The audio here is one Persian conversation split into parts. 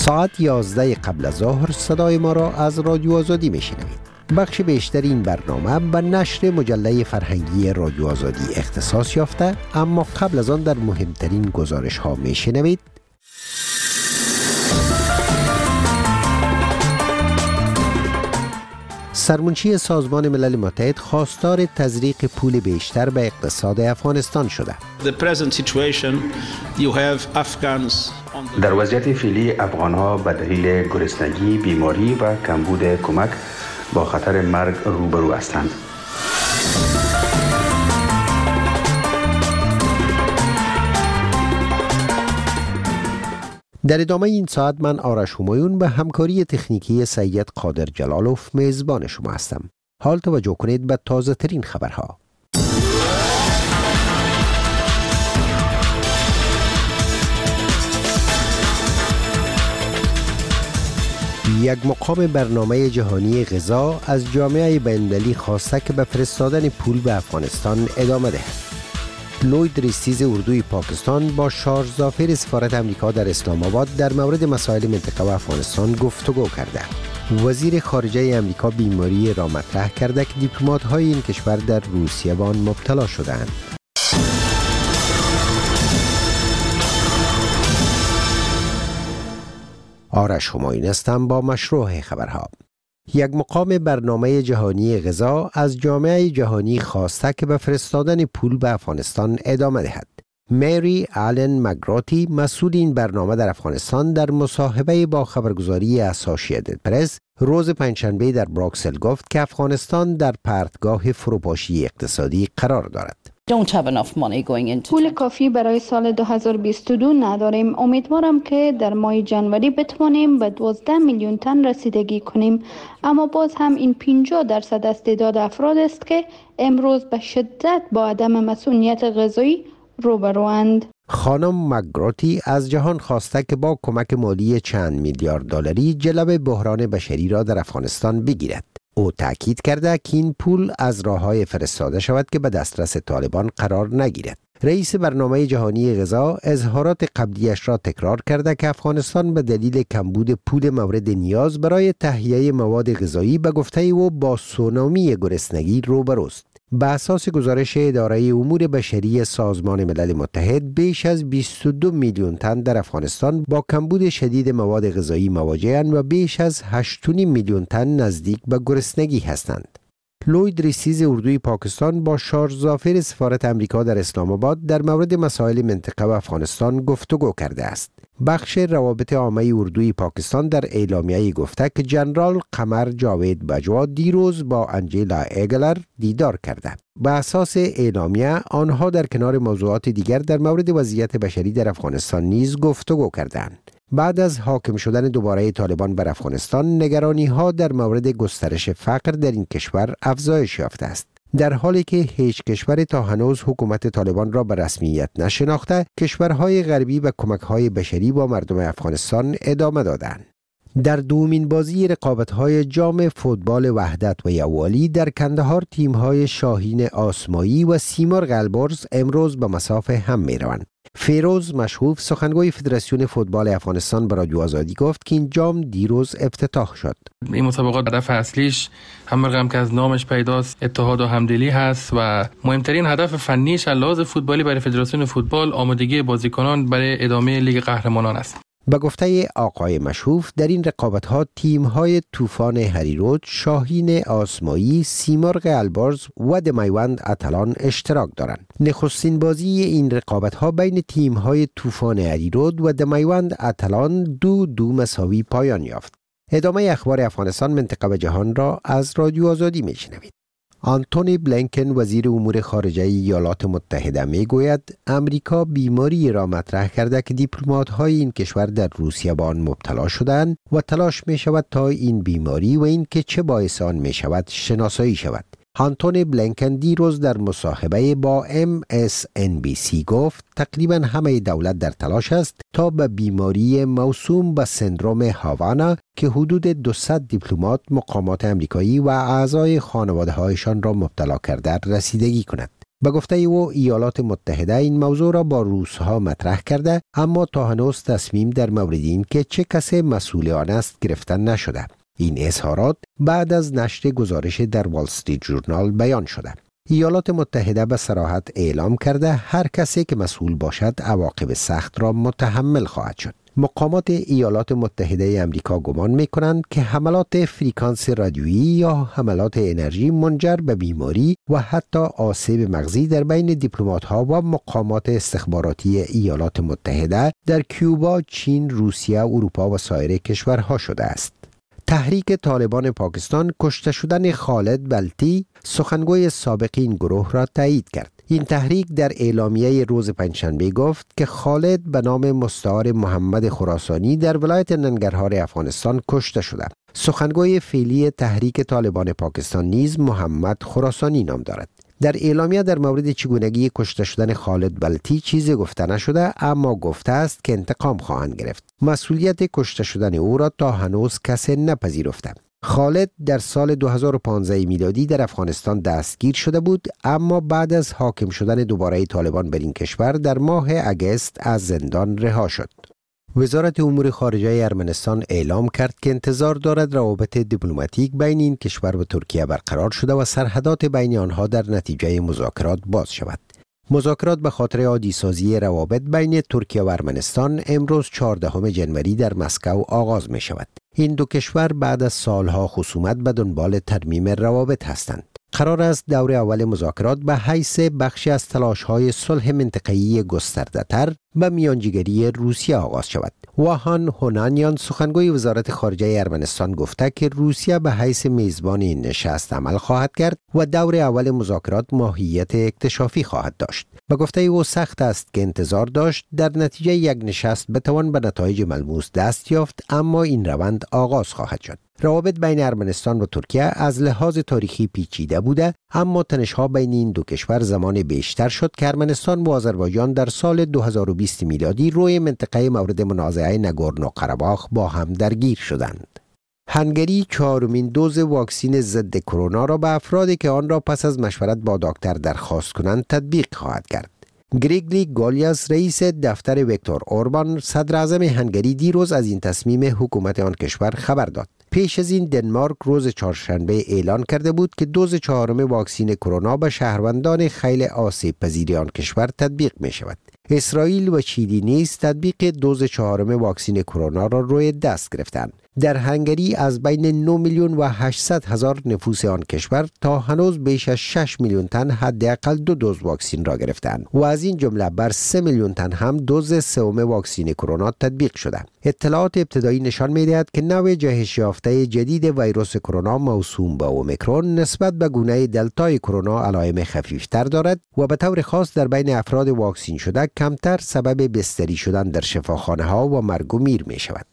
ساعت 11 قبل از ظهر صدای ما را از رادیو آزادی میشنوید. بخش بیشتر این برنامه به نشر مجله فرهنگی رادیو آزادی اختصاص یافته، اما قبل از آن در مهمترین گزارش ها میشنوید. سرمنشی سازمان ملل متحد خواستار تزریق پول بیشتر به اقتصاد افغانستان شده. در وضعیت فعلی افغان‌ها به دلیل گرسنگی، بیماری و کمبود کمک با خطر مرگ روبرو هستند. در ادامه این ساعت من آرش همایون به همکاری تکنیکی سید قادر جلالوف میزبان شما هستم. حال توجه کنید به تازه ترین خبرها. یک مقام برنامه جهانی غذا از جامعه بین‌المللی خواسته که به فرستادن پول به افغانستان ادامه دهد. لوید ریستیز اردوی پاکستان با شارژ ظافر سفارت امریکا در اسلام آباد در مورد مسائل منطقه و افغانستان گفتگو کرده. وزیر خارجه امریکا بیماری را مطرح کرده که دیپلمات‌های این کشور در روسیه به آن مبتلا شده‌اند. آرش همایون هستم با مشروع خبرها. یک مقام برنامه جهانی غذا از جامعه جهانی خواسته که به فرستادن پول به افغانستان ادامه دهد. مری آلن مگراتی، مسئول این برنامه در افغانستان، در مصاحبه با خبرگزاری اسوسییتد پرس روز پنجشنبه در بروکسل گفت که افغانستان در پرتگاه فروپاشی اقتصادی قرار دارد. پول کافی برای سال 2022 نداریم. امیدوارم که در ماه جنوری بتوانیم به 12 میلیون تن رسیدگی کنیم، اما باز هم این 50% از تعداد افراد است که امروز به شدت با عدم مسئولیت غذایی روبروند. خانم مگراتی از جهان خواسته که با کمک مالی چند میلیارد دلاری جلوه بحران بشری را در افغانستان بگیرد. او تأکید کرده که این پول از راه‌های فرستاده شود که به دسترس طالبان قرار نگیرد. رئیس برنامه جهانی غذا اظهارات قبلیش را تکرار کرده که افغانستان به دلیل کمبود پول مورد نیاز برای تهیه مواد غذایی به گفته او با سونامی گرسنگی روبروست. به اساس گزارش اداره امور بشری سازمان ملل متحد، بیش از 22 میلیون تن در افغانستان با کمبود شدید مواد غذایی مواجه‌اند و بیش از 8.5 میلیون تن نزدیک به گرسنگی هستند. لوید ریستیز اردوی پاکستان با شارژ ظافر سفارت امریکا در اسلام آباد در مورد مسائل منطقه و افغانستان گفتگو کرده است. بخش روابط عامه اردوی پاکستان در اعلامیه گفته که جنرال قمر جاوید بجوا دیروز با انجیلا ایگلر دیدار کرده. به اساس اعلامیه آنها در کنار موضوعات دیگر در مورد وضعیت بشری در افغانستان نیز گفتگو کردند. بعد از حاکم شدن دوباره طالبان بر افغانستان، نگرانی‌ها در مورد گسترش فقر در این کشور افزایش یافته است. در حالی که هیچ کشور تا هنوز حکومت طالبان را به رسمیت نشناخته، کشورهای غربی به کمک‌های بشری با مردم افغانستان ادامه دادند. در دومین بازی رقابت‌های جام فوتبال وحدت و یووالی در کندهار، تیم‌های شاهین آسمایی و سیمرغ البرز امروز به مسافه هم می‌روند. فیروز مشهوف، سخنگوی فدراسیون فوتبال افغانستان، به رادیو آزادی گفت که این جام دیروز افتتاح شد. این مسابقات هدف اصلیش هم که از نامش پیداست اتحاد و همدلی هست و مهمترین هدف فنیش از لحاظ فوتبالی برای فدراسیون فوتبال آمادگی بازیکنان برای ادامه لیگ قهرمانان است. به گفته آقای مشهوف، در این رقابت‌ها تیم‌های طوفان هریرود، شاهین آسمایی، سیمرغ البرز و دمیوند اتلان اشتراک دارند. نخستین بازی این رقابت‌ها بین تیم‌های طوفان هریرود و دمیوند اتلان 2-2 مساوی پایان یافت. ادامه اخبار افغانستان، منطقه و جهان را از رادیو آزادی میشنوید. آنتونی بلینکن، وزیر امور خارجه ایالات متحده، میگوید امریکا بیماری را مطرح کرده که دیپلمات‌های این کشور در روسیه با آن مبتلا شدند و تلاش می شود تا این بیماری و این که چه باعث آن می شود شناسایی شود. آنتونی بلینکن دیروز در مصاحبه با MSNBC گفت تقریبا همه دولت در تلاش است تا به بیماری موسوم به سندروم هاوانا که حدود 200 دیپلمات، مقامات امریکایی و اعضای خانواده‌هایشان را مبتلا کرده رسیدگی کند. به گفته او ایالات متحده این موضوع را با روس‌ها مطرح کرده، اما تا هنوز تصمیم در مورد این که چه کسی مسئول آن است گرفته نشده. این اظهارات بعد از نشر گزارش در وال استریت ژورنال بیان شده. ایالات متحده به صراحت اعلام کرده هر کسی که مسئول باشد عواقب سخت را متحمل خواهد شد. مقامات ایالات متحده امریکا گمان می‌کنند که حملات فرکانس رادیویی یا حملات انرژی منجر به بیماری و حتی آسیب مغزی در بین دیپلمات‌ها و مقامات استخباراتی ایالات متحده در کیوبا، چین، روسیه، اروپا و سایر کشورها شده است. تحریک طالبان پاکستان کشته شدن خالد بلتی، سخنگوی سابق این گروه را تایید کرد. این تحریک در اعلامیه روز پنجشنبه گفت که خالد به نام مستعار محمد خراسانی در ولایت ننگرهار افغانستان کشته شده. سخنگوی فعلی تحریک طالبان پاکستان نیز محمد خراسانی نام دارد. در اعلامیه در مورد چگونگی کشته شدن خالد بلتی چیزی گفته نشده، اما گفته است که انتقام خواهند گرفت. مسئولیت کشته شدن او را تا هنوز کسی نپذیرفته. خالد در سال 2015 میلادی در افغانستان دستگیر شده بود، اما بعد از حاکم شدن دوباره طالبان بر این کشور در ماه اگست از زندان رها شد. وزارت امور خارجه ارمنستان اعلام کرد که انتظار دارد روابط دیپلماتیک بین این کشور و ترکیه برقرار شده و سرحدات بین آنها در نتیجه مذاکرات باز شود. مذاکرات به خاطر عادی‌سازی روابط بین ترکیه و ارمنستان امروز 14 ژانویه در مسکو آغاز می شود. این دو کشور بعد از سالها خصومت به دنبال ترمیم روابط هستند. قرار است دور اول مذاکرات به حیث بخشی از تلاش‌های صلح منطقه‌ای گسترده‌تر به میانجیگری روسیه آغاز شود. واهان هونانیان سخنگوی وزارت خارجه ارمنستان گفته که روسیه به حیث میزبان این نشست عمل خواهد کرد و دور اول مذاکرات ماهیت اکتشافی خواهد داشت. به گفته او سخت است که انتظار داشت در نتیجه یک نشست بتوان به نتایج ملموس دست یافت، اما این روند آغاز خواهد شد. روابط بین ارمنستان و ترکیه از لحاظ تاریخی پیچیده بوده، اما تنش‌ها بین این دو کشور زمان بیشتر شد که ارمنستان و آذربایجان در سال 2020 میلادی روی منطقه مورد منازعه نگورنو قره‌باخ با هم درگیر شدند. هنگری 4مین دوز واکسین ضد کرونا را به افرادی که آن را پس از مشورت با دکتر درخواست کنند تطبیق خواهد کرد. گریگلی گالیاس رئیس دفتر ویکتور اوربان صدر اعظم هنگری دیروز از این تصمیم حکومت آن کشور خبر داد. پیش از این دنمارک روز چهارشنبه اعلان کرده بود که دوز 4 واکسین کرونا به شهروندان خیلی آسیب پذیر آن کشور تطبیق می شود. اسرائیل و چیلی نیز تطبیق دوز 4 واکسین کرونا را روی دست گرفتند. در هنگری از بین 9,800,000 نفوس آن کشور تا هنوز بیش از 6 میلیون تن حداقل 2 دوز واکسین را گرفتند و از این جمله بر 3 میلیون تن هم دوز 3 واکسین کرونا تطبیق شده. اطلاعات ابتدایی نشان می‌دهد که نوع جهش یافته جدید ویروس کرونا موسوم به اومیکرون نسبت به گونه دلتای کرونا علائم خفیفتر دارد و به طور خاص در بین افراد واکسین شده کمتر سبب بستری شدن در شفاخانه‌ها و مرگ و میر می‌شود.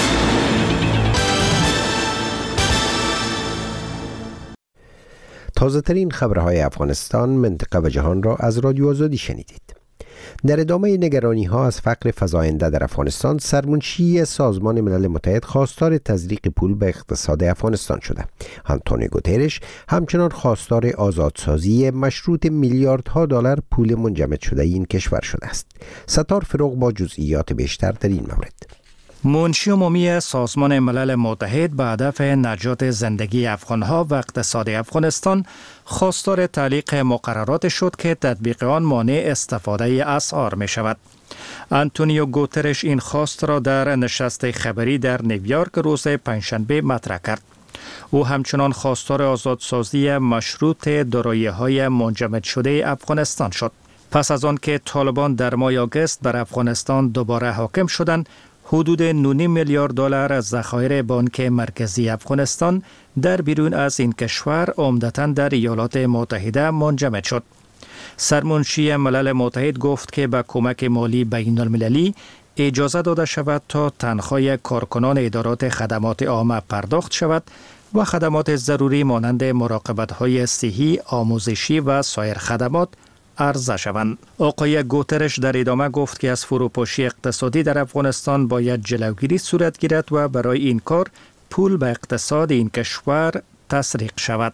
تازه ترین خبرهای افغانستان، منطقه و جهان را از رادیو آزادی شنیدید. در ادامه نگرانی ها از فقر فزاینده در افغانستان، سرمنشی سازمان ملل متحد خواستار تزریق پول به اقتصاد افغانستان شده. آنتونیو گوترش همچنان خواستار آزادسازی مشروط میلیاردها دلار پول منجمد شده این کشور شده است. ستار فروغ با جزئیات بیشتر در این مورد. منشی عمومی سازمان ملل متحد به هدف نجات زندگی افغانها و اقتصاد افغانستان خواستار تعلیق مقررات شد که تطبیق آن مانع استفاده اسعار می شود. آنتونیو گوترش این خواست را در نشست خبری در نیویورک روز پنجشنبه مطرح کرد. او همچنان خواستار آزادسازی مشروط دارایی‌های منجمد شده افغانستان شد. پس از آن که طالبان در ماه آگوست بر افغانستان دوباره حاکم شدند، حدود 9 میلیارد دلار از ذخایر بانک مرکزی افغانستان در بیرون از این کشور عمدتاً در ایالات متحده منجمد شد. سرمنشی ملل متحد گفت که به کمک مالی بین المللی اجازه داده شود تا تنخواه کارکنان ادارات خدمات عامه پرداخت شود و خدمات ضروری مانند مراقبت‌های صحی، آموزشی و سایر خدمات عرضه شوند. آقای گوترش در ادامه گفت که از فروپاشی اقتصادی در افغانستان باید جلوگیری صورت گیرد و برای این کار پول به اقتصاد این کشور تسریق شود.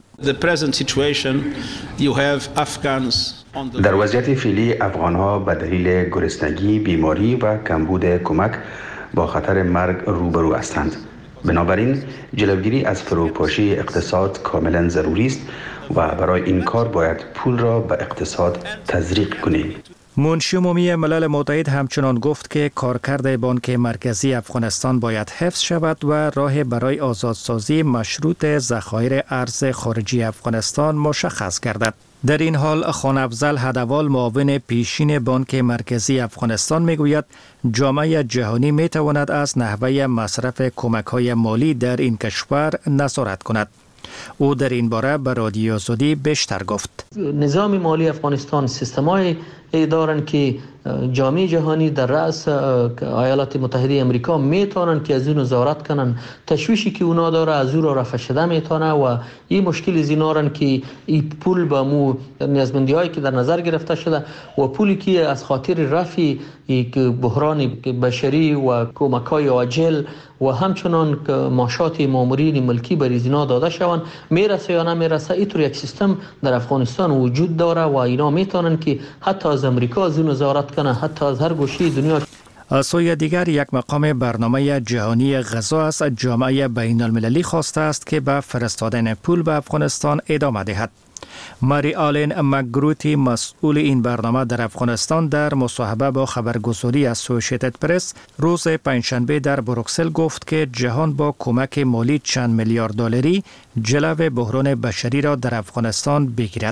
در وضعیت فعلی افغان‌ها به دلیل گرسنگی، بیماری و کمبود کمک با خطر مرگ روبرو هستند. بنابراین جلوگیری از فروپاشی اقتصاد کاملا ضروری است و برای این کار باید پول را به اقتصاد تزریق کنیم. منشی عمومی ملل متحد همچنان گفت که کارکرد بانک مرکزی افغانستان باید حفظ شود و راه برای آزادسازی مشروط ذخایر ارز خارجی افغانستان مشخص گردد. در این حال خان افضل هدوال معاون پیشین بانک مرکزی افغانستان میگوید جامعه جهانی میتواند از نحوه مصرف کمک‌های مالی در این کشور نظارت کند. او در این باره به رادیو آزادی بیشتر گفت. نظام مالی افغانستان سیستم‌های دارند که جامعه جهانی در رأس ایالات متحده امریکا میتونن که از اون نظارت کنن. تشویشی که اونا داره از او را رفع شده میتونه و این مشکل از اینارن که این پول به مو نیازمندی هایی که در نظر گرفته شده و پولی که از خاطر رفع بحران بشری و کمک های عاجل و همچنان معاشات مامورین ملکی بر اینا داده شوند میرسه یا نمیرسه. اینطور یک سیستم در افغانستان وجود داره و اینا میتونن که حتی از امریکا از اون نظارت کنه، حتی از هر گوشه دنیا. از سوی دیگر یک مقام برنامه جهانی غذا از جامعه بین المللی خواسته است که به فرستادن پول به افغانستان ادامه دهد. ماری آلن مکگروتی مسئول این برنامه در افغانستان در مصاحبه با خبرگزاری اسوسییتد پرس روز پنجشنبه در بروکسل گفت که جهان با کمک مالی چند میلیارد دلاری جلو بحران بشری را در افغانستان بگیرد.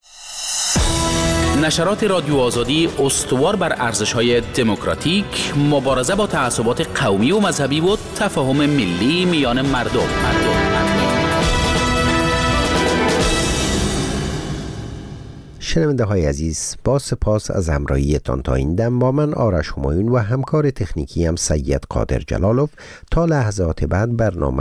نشرات رادیو آزادی استوار بر ارزش‌های دموکراتیک، مبارزه با تعصبات قومی و مذهبی و تفاهم ملی میان مردم. شنونده های عزیز، با سپاس از همراهیتان تا این دم. با من آرش همایون و همکار تکنیکی هم سید قادر جلالوف تا لحظات بعد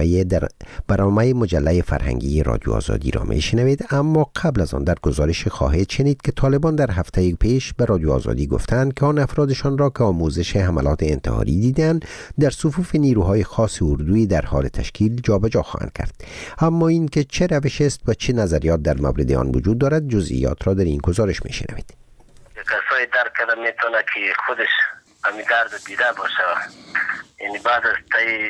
برنامه مجله فرهنگی رادیو آزادی را میشنوید. اما قبل از آن در گزارش خواهید شنید که طالبان در هفته پیش به رادیو آزادی گفتند که آن افرادشان را که آموزش حملات انتحاری دیدند در صفوف نیروهای خاص اردویی در حال تشکیل جابجا خواهند کرد. اما این که چه روش است و چه نظریات در مورد آن وجود دارد، جزئیات را در این گزارش میشنوید. کسایی درک کرده میتونه که خودش همین درد دیده باشه، یعنی بعد از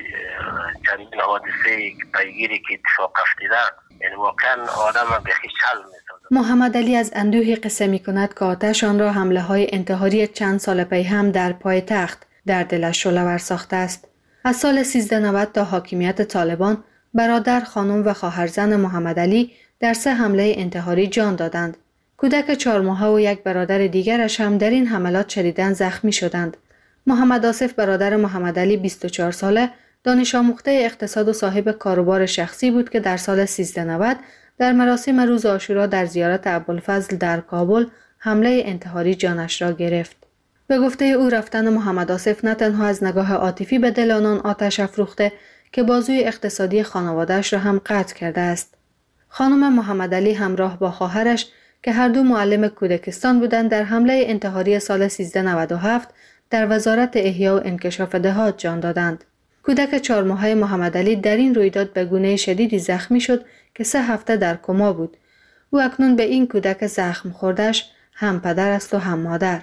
چندین حادثه پیگیری که اتفاق افتاده، یعنی واقعا آدم بخی شل میسازه. محمد علی از اندوهی قصه میکند که آتش آن را حمله های انتحاری چند سال پی هم در پایتخت در دلش شعله‌ور ساخته است. از سال 1390 تا حاکمیت طالبان، برادر، خانم و خواهرزن محمد علی در 3 حمله انتحاری جان دادند. کودک 4 ماهه و یک برادر دیگرش هم در این حملات شدیداً زخمی شدند. محمد آصف برادر محمد علی 24 ساله دانش آموخته اقتصاد و صاحب کاروبار شخصی بود که در سال 1390 در مراسم روز عاشورا در زیارت ابوالفضل در کابل حمله انتحاری جانش را گرفت. به گفته او رفتن محمد آصف نه تنها از نگاه عاطفی به دل آنان آتش افروخته که بازوی اقتصادی خانواده‌اش را هم قطع کرده است. خانم محمد علی همراه با خواهرش که هر دو معلم کودکستان بودند در حمله انتحاری سال 1397 در وزارت احیا و انکشاف دهات جان دادند. کودک 4 ماهه محمد علی در این رویداد به گونه شدیدی زخمی شد که 3 هفته در کما بود. او اکنون به این کودک زخم خورده‌اش هم پدر است و هم مادر.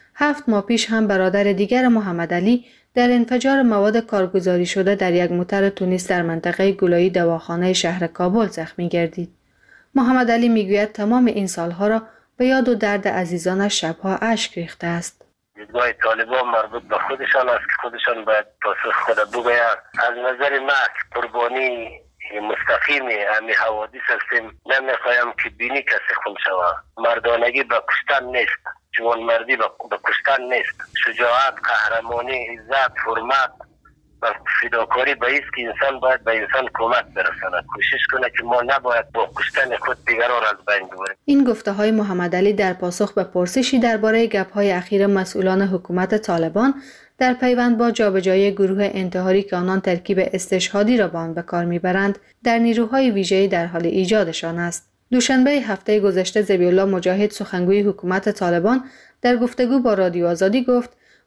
7 ماه پیش هم برادر دیگر محمد علی در انفجار مواد کارگزاری شده در یک موتر تونیس در منطقه گلایی دواخانه شهر کابل زخمی گردید. محمد علی میگوید تمام این سالها را به یاد و درد عزیزانش شبها اشک ریخته است. دیدگاه طالبان مربوط به خودشان است که خودشان باید پاسخ خود بگویند. از نظر من قربانی مستقیم همین حوادث هستیم. نمیخوایم که بینی کسی خون شود. مردانگی به کشتن نیست، جوانمردی به کشتن نیست. شجاعت، قهرمانی، عزت، حرمت و فداکاری به ایست که انسان باید به انسان کمک برساند. کوشش کنه که ما نباید با کشتن خود دیگران از بین ببریم. این گفته‌های محمد علی در پاسخ به پرسشی درباره گپ‌های اخیر مسئولان حکومت طالبان در پیوند با جابجایی گروه انتحاری که آنان ترکیب استشهادی را به آن به کار میبرند در نیروهای ویژه‌ای در حال ایجادشان است. دوشنبه هفته گذشته ذبیح‌الله مجاهد سخنگوی حکومت طالبان در گفتگو با رادیو آزادی گفت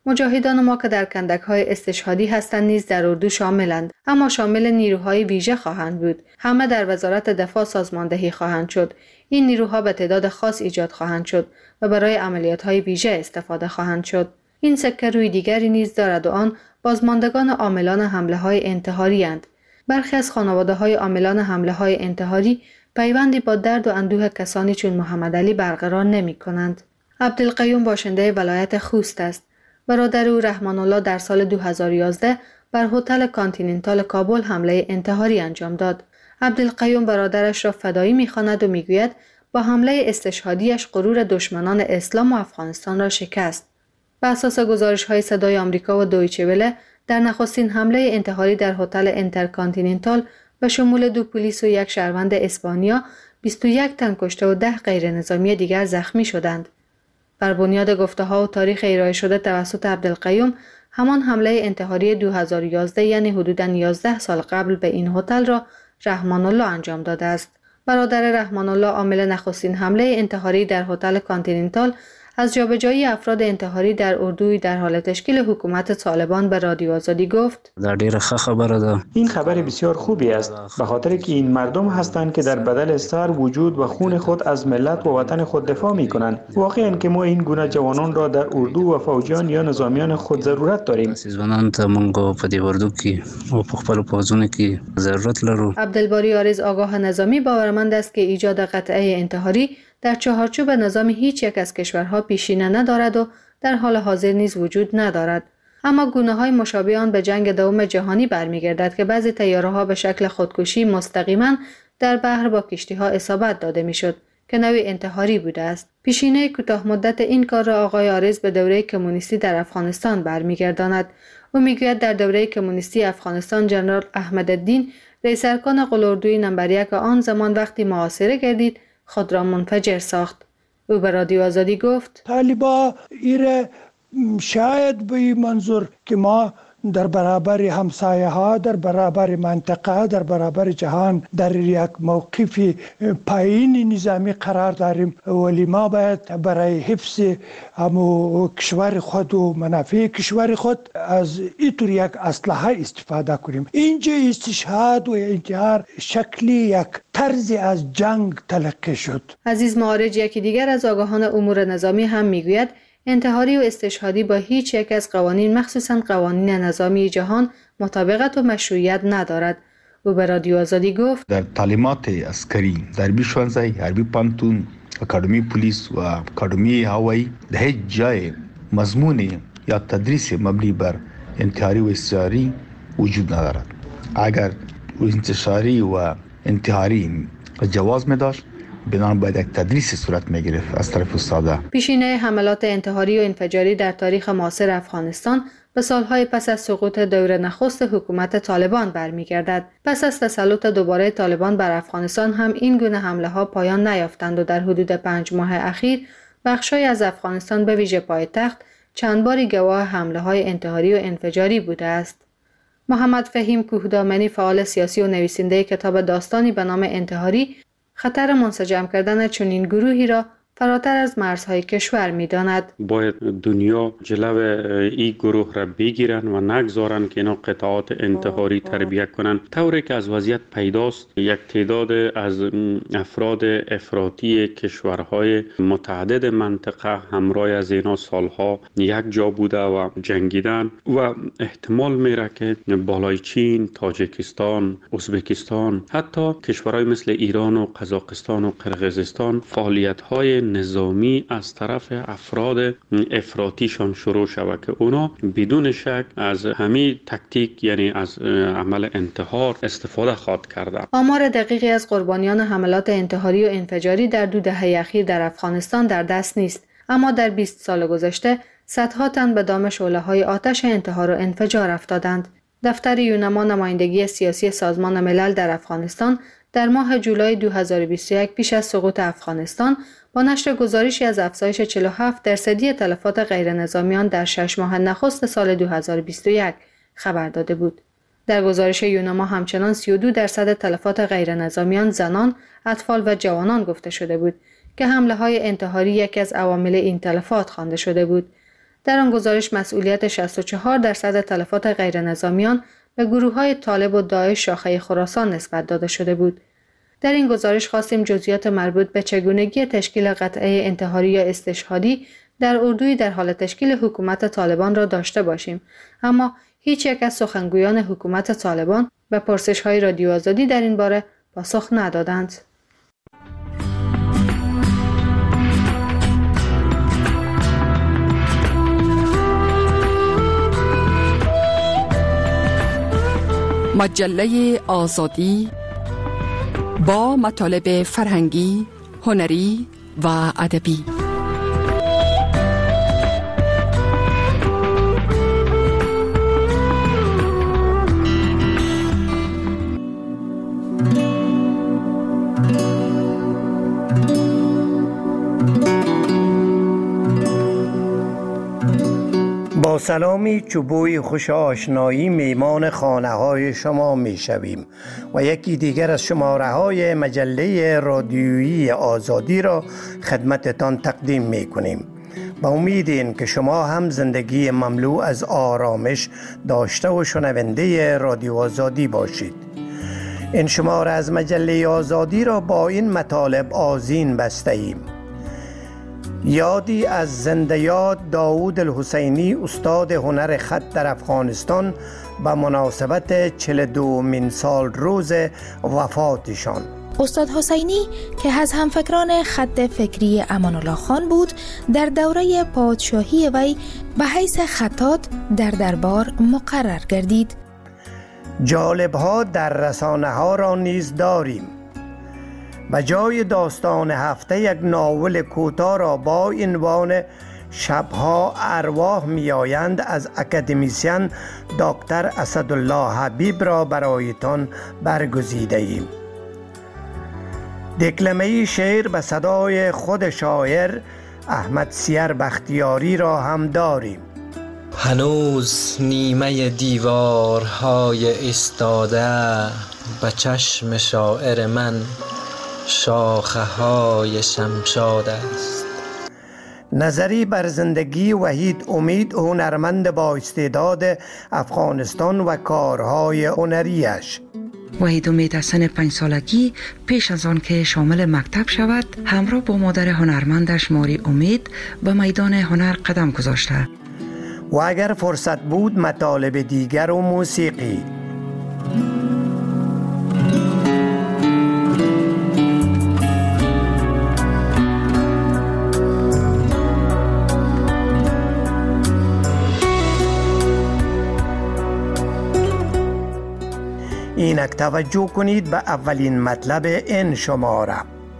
مجاهدان ما که در کندک‌های استشهادی هستند نیز در اردو شاملند، اما شامل نیروهای ویژه خواهند بود. همه در وزارت دفاع سازماندهی خواهند شد. این نیروها به تعداد خاص ایجاد خواهند شد و برای عملیات‌های ویژه استفاده خواهند شد. این سکه روی دیگری نیز دارد و آن بازماندگان عاملان حمله‌های انتحاری اند. برخی از خانواده‌های عاملان حمله‌های انتحاری پیوندی با درد و اندوه کسانی چون محمد علی برقرار نمی‌کنند. عبدالقیوم باشنده ولایت خوست است. برادر او رحمان الله در سال 2011 بر هتل کانتیننتال کابل حمله انتحاری انجام داد. عبدالقیوم برادرش را فدایی می‌خواند و می‌گوید با حمله استشهادیش غرور دشمنان اسلام و افغانستان را شکست. بر اساس گزارش‌های صدای آمریکا و دویچه وله، در نخستین حمله انتحاری در هتل انترکانتیننتال به شمول 2 پلیس و 1 شهروند اسپانیا 21 تن کشته و 10 غیر نظامی دیگر زخمی شدند. بر بنیاد گفته‌ها و تاریخ ارائه شده توسط عبدالقیوم، همان حمله انتحاری 2011 یعنی حدوداً 11 سال قبل به این هتل را رحمان الله انجام داده است. برادر رحمان الله عامل نخستین حمله انتحاری در هتل کانتیننتال از جابجایی افراد انتحاری در اردوی در حال تشکیل حکومت طالبان به رادیو آزادی گفت: این خبر بسیار خوبی است، به خاطر که این مردم هستند که در بدل سر وجود و خون خود از ملت و وطن خود دفاع می کنند. واقعا که ما این گونه جوانان را در اردو و فوجیان یا نظامیان خود ضرورت داریم. عبدالباری عارض آگاه نظامی باورمند است که ایجاد قطعه انتحاری در چهارچوب نظام هیچ یک از کشورها پیشینه ندارد و در حال حاضر نیز وجود ندارد. اما گونه‌های مشابه آن به جنگ دوم جهانی برمیگردد که بعضی طیاره‌ها به شکل خودکشی مستقیما در بحر با کشتی‌ها اصابت داده میشد که نوعی انتحاری بوده است. پیشینه کوتاه مدت این کار را آقای عارض به دوره کمونیستی در افغانستان برمیگرداند. او میگوید در دوره کمونیستی افغانستان جنرال احمدالدین رئیس ارکان قلاردوی نمبر 1 آن زمان وقتی محاصره گردید خود را منفجر ساخت. او به رادیو آزادی گفت: طالبا ایره شاید به این منظور که ما در برابر همسایه ها، در برابر منطقه، در برابر جهان در یک موقف پایین نظامی قرار داریم، ولی ما باید برای حفظ همو کشور خود و منافع کشور خود از اینطور یک اسلحه استفاده کنیم. اینجا استشهاد و انتحار شکلی یک طرزی از جنگ تلقی شد. عزیز معارج یکی دیگر از آگاهان امور نظامی هم میگوید انتحاری و استشهادی با هیچ یک از قوانین مخصوصاً قوانین نظامی جهان مطابقت و مشروعیت ندارد. او به رادیو آزادی گفت: در تعلیمات عسکری در بیشونزای حربی پانتون، اکادمی پلیس و اکادمی هوایی در هیچ جای مضمون یا تدریس مبنی بر انتحاری و استشهادی وجود ندارد. اگر انتشاری و انتحاری جواز می داشت، بنابراین باید یک تدریس صورت می‌گرفت از طرف استادا. پیشینه حملات انتحاری و انفجاری در تاریخ معاصر افغانستان به سالهای پس از سقوط دور نخست حکومت طالبان برمیگردد. پس از تسلط دوباره طالبان بر افغانستان هم این گونه حمله‌ها پایان نیافتند و در حدود 5 ماه اخیر بخش‌های از افغانستان به ویژه پایتخت چند باری گواه حمله‌های انتحاری و انفجاری بوده است. محمد فهیم کوهدامنی، فعال سیاسی و نویسنده کتاب داستانی به نام انتحاری، خطر منسجم کردن چنین گروهی را فراتر از مرزهای کشور می‌داند. باید دنیا جلو این گروه را بگیرن و نگذارن که اینا قطعات انتحاری تربیت کنن، طوری که از وضعیت پیداست یک تعداد از افراد افراطی کشورهای متعدد منطقه همراه از اینا سالها یک جا بوده و جنگیدن و احتمال میره که بالای چین، تاجیکستان، ازبکستان، حتی کشورهای مثل ایران و قزاقستان و قرقیزستان فعالیت‌های نظامی از طرف افراد افراطیشان شروع شود که اونا بدون شک از همین تکتیک یعنی از عمل انتحار استفاده خواهد کرده. آمار دقیقی از قربانیان حملات انتحاری و انفجاری در 2 دهه اخیر در افغانستان در دست نیست، اما در 20 سال گذشته صدها تن به دام شعله‌های آتش انتحار و انفجار افتادند. دفتر یونما نمایندگی سیاسی سازمان ملل در افغانستان در ماه جولای 2021 پیش از سقوط افغانستان با نشر گزارشی از افزایش 47% تلفات غیر نظامیان در 6 ماه نخست سال 2021 خبر داده بود. در گزارش یونما همچنان 32% تلفات غیر نظامیان زنان، اطفال و جوانان گفته شده بود که حمله های انتحاری یکی از عوامل این تلفات خوانده شده بود. در آن گزارش مسئولیت 64% تلفات غیرنظامیان به گروه‌های طالب و داعش شاخه خراسان نسبت داده شده بود. در این گزارش خواستیم جزئیات مربوط به چگونگی تشکیل قطعه انتحاری یا استشهادی در اردوی در حال تشکیل حکومت طالبان را داشته باشیم، اما هیچ یک از سخنگویان حکومت طالبان به پرسش‌های رادیو آزادی در این باره پاسخ ندادند. مجله آزادی با مطالب فرهنگی، هنری و ادبی. با سلامی چوبوی خوش آشنایی میمان خانه های شما می شویم و یکی دیگر از شماره های مجله رادیویی آزادی را خدمتتان تقدیم می کنیم. با امید این که شما هم زندگی مملو از آرامش داشته و شنونده رادیو آزادی باشید. این شماره از مجله آزادی را با این مطالب آذین بسته ایم. یادی از زنده یاد داوود الحسینی استاد هنر خط در افغانستان به مناسبت 42مین سال روز وفاتشان. استاد حسینی که از همفکران خط فکری امان الله خان بود، در دوره پادشاهی وی به حیث خطاط در دربار مقرر گردید. جالب‌ها در رسانه ها را نیز داریم. به جای داستان هفته یک ناول کوتاه را با عنوان شبها ارواح میآیند از اکادمیسین دکتر اسدالله حبیب را برایتان برگزیده ایم. دکلمه شعر به صدای خود شاعر احمد سیر بختیاری را هم داریم. هنوز نیمه دیوارهای ایستاده به چشم شاعر من شاخه های شمشاد است. نظری بر زندگی وحید امید هنرمند با استعداد افغانستان و کارهای هنریش. وحید امید از سن 5 سالگی پیش از آن که شامل مکتب شود همراه با مادر هنرمندش ماری امید به میدان هنر قدم گذاشته و اگر فرصت بود مطالب دیگر و موسیقی. اینک توجه کنید به اولین مطلب این شماره.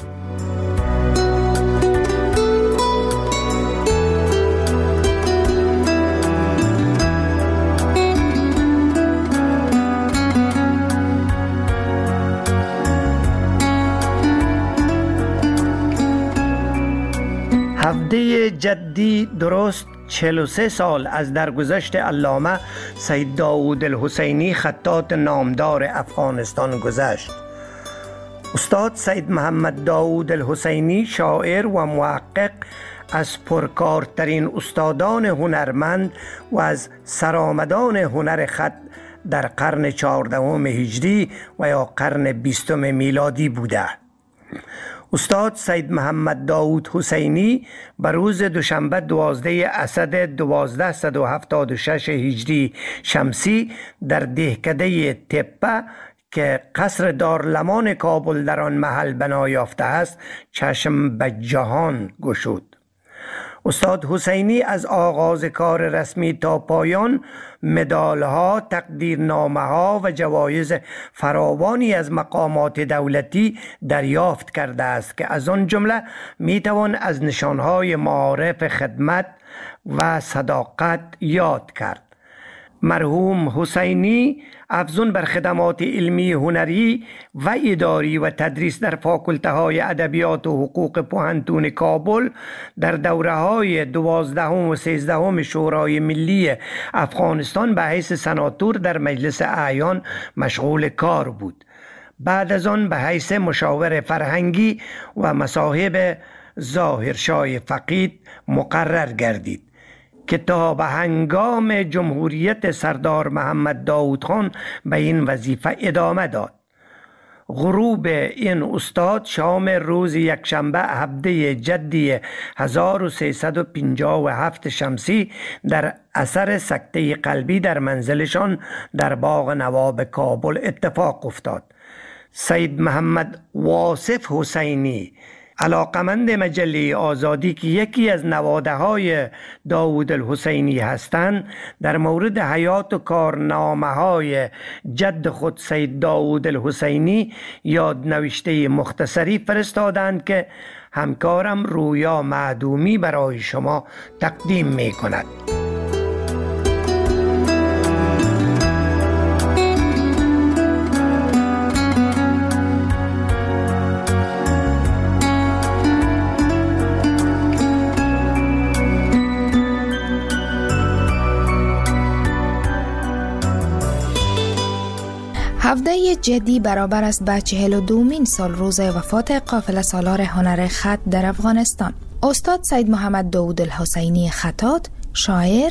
هفته جدی درست 43 سال از درگذشت علامه سید داوود الحسینی خطاط نامدار افغانستان گذشت. استاد سید محمد داوود الحسینی شاعر و محقق از پرکارترین استادان هنرمند و از سرآمدان هنر خط در قرن 14 هجری و یا قرن 20 میلادی بوده. استاد سید محمد داوود حسینی بر روز دوشنبه 12 اسد 1276 هجری شمسی در دهکده تپه که قصر دارالمان کابل در آن محل بنا یافته است چشم به جهان گشود. استاد حسینی از آغاز کار رسمی تا پایان مدالها، تقدیرنامه‌ها و جوایز فراوانی از مقامات دولتی دریافت کرده است که از آن جمله میتوان از نشانهای معارف خدمت و صداقت یاد کرد. مرحوم حسینی افزون بر خدمات علمی، هنری و اداری و تدریس در فاکولته های ادبیات و حقوق پوهنتون کابل در دوره های 12 و 13 شورای ملی افغانستان به حیث سناتور در مجلس اعیان مشغول کار بود. بعد از آن به حیث مشاور فرهنگی و مصاحب ظاهرشاه فقید مقرر گردید. که تا به هنگام جمهوریت سردار محمد داود خان به این وظیفه ادامه داد. غروب این استاد شام روز یکشنبه هفته جدی 1357 شمسی در اثر سکته قلبی در منزلشان در باغ نواب کابل اتفاق افتاد. سید محمد واصف حسینی، علاقمند مجله آزادی که یکی از نواده های داود الحسینی هستند، در مورد حیات و کارنامه های جد خود سید داود الحسینی یادنوشته مختصری فرستادند که همکارم رویا معدومی برای شما تقدیم می کند. هفته جدی برابر است با 42مین سال روز وفات قافله سالار هنر خط در افغانستان. استاد سید محمد داود الحسینی خطاط، شاعر،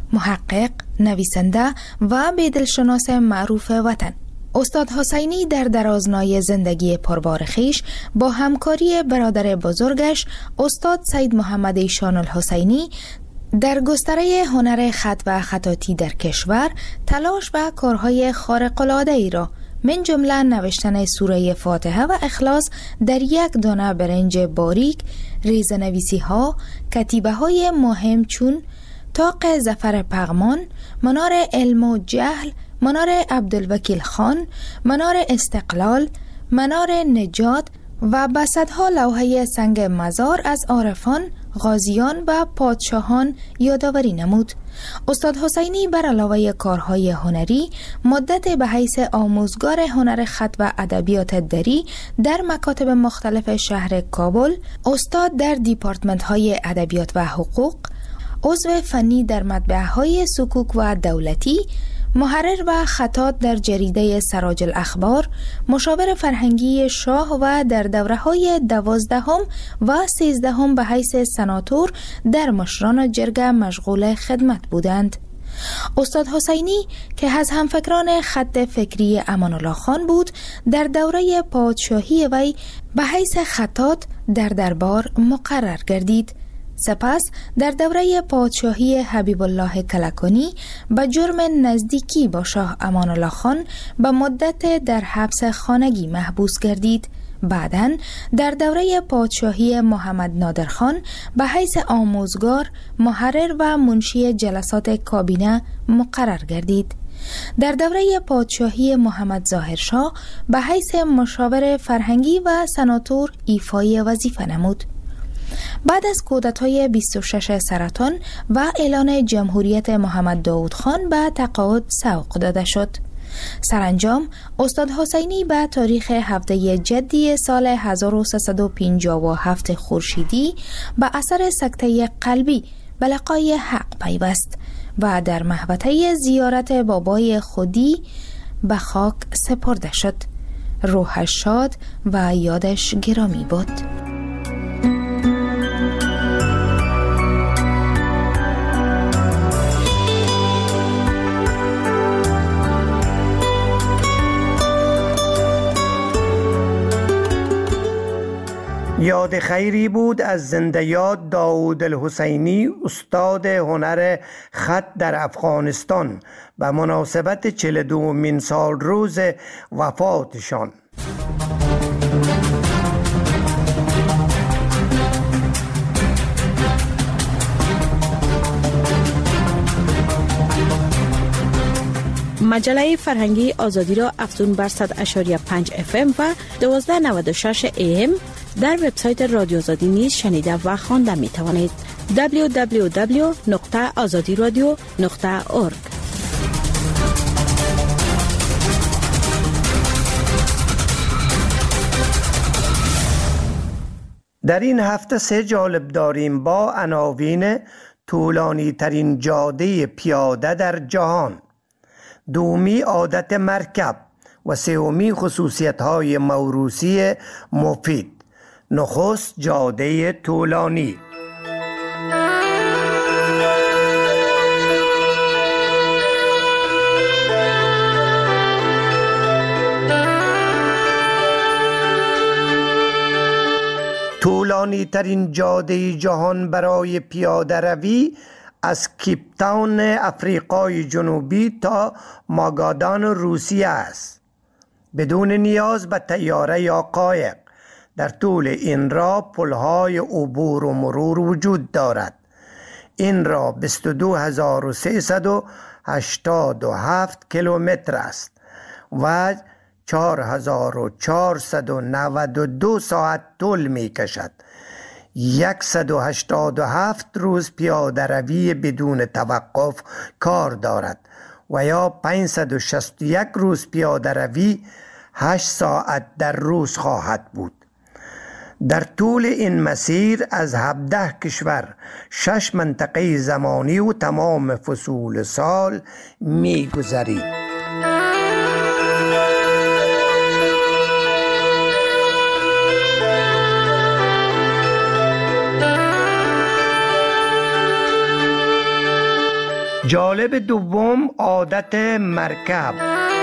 محقق، نویسنده و بیدلشناس معروف وطن. استاد حسینی در درازنای زندگی پربار خویش با همکاری برادر بزرگش استاد سید محمد ایشان الحسینی در گستره هنر خط و خطاطی در کشور تلاش و کارهای خارق‌العاده‌ای را من جمله نوشتن سوره فاتحه و اخلاص در یک دانه برنج باریک، ریزه‌نویسی ها، کتیبه های مهم چون طاق ظفر پغمان، منار علم و جهل، منار عبدالوکیل خان، منار استقلال، منار نجات و بسطها لوحه سنگ مزار از عارفان، غازیان و پادشاهان یادآوری نمود. استاد حسینی بر علاوه کارهای هنری مدت به حیث آموزگار هنر خط و ادبیات دری در مکاتب مختلف شهر کابل، استاد در دیپارتمنت های ادبیات و حقوق، عضو فنی در مطبعه های سکوک و دولتی، محرر و خطاط در جریده سراج الاخبار، مشاور فرهنگی شاه و در دوره‌های 12 و 13 به حیث سناتور در مشران جرگه مشغول خدمت بودند. استاد حسینی که از همفکران خط فکری امان الله خان بود، در دوره پادشاهی وی به حیث خطاط در دربار مقرر گردید. سپس در دوره پادشاهی حبیب الله کلکانی به جرم نزدیکی با شاه امان الله خان به مدت در حبس خانگی محبوس گردید. بعداً در دوره پادشاهی محمد نادر خان به حیث آموزگار، محرر و منشی جلسات کابینه مقرر گردید. در دوره پادشاهی محمد ظاهرشاه به حیث مشاور فرهنگی و سناتور ایفای وظیفه نمود. بعد از کودتای 26 سرطان و اعلان جمهوریت محمد داود خان به تقاعد سوق داده شد. سرانجام استاد حسینی به تاریخ هفته جدی سال 1357 خورشیدی به اثر سکته قلبی به لقای حق پیوست و در محوطه زیارت بابای خودی به خاک سپرده شد. روحش شاد و یادش گرامی بود. یاد خیری بود از زنده یاد داود الحسینی، استاد هنر خط در افغانستان، به مناسبت 42مین سال روز وفاتشان. مجله فرهنگی آزادی را افزون بر 100.5 FM و 1296 AM در وبسایت رادیو آزادی نیز شنیده و خوانده می توانید. www.azadiradio.org. در این هفته 3 جالب داریم با عناوین: طولانی ترین جاده پیاده در جهان، دومی عادت مرکب و سومی خصوصیت های موروثی مفید. نخست جاده طولانی. ترین جاده جهان برای پیاده روی از کیپ تاون افریقای جنوبی تا ماگادان روسیه است، بدون نیاز به طیاره یا قایق. در طول این راه پل‌های عبور و مرور وجود دارد. این راه 22387 کیلومتر است و 4492 ساعت طول می کشد. 187 روز پیاده روی بدون توقف کار دارد و یا 561 روز پیاده روی 8 ساعت در روز خواهد بود. در طول این مسیر از 17 کشور، 6 منطقه زمانی و تمام فصول سال می گذرید. جالب دوم، عادت مرکب.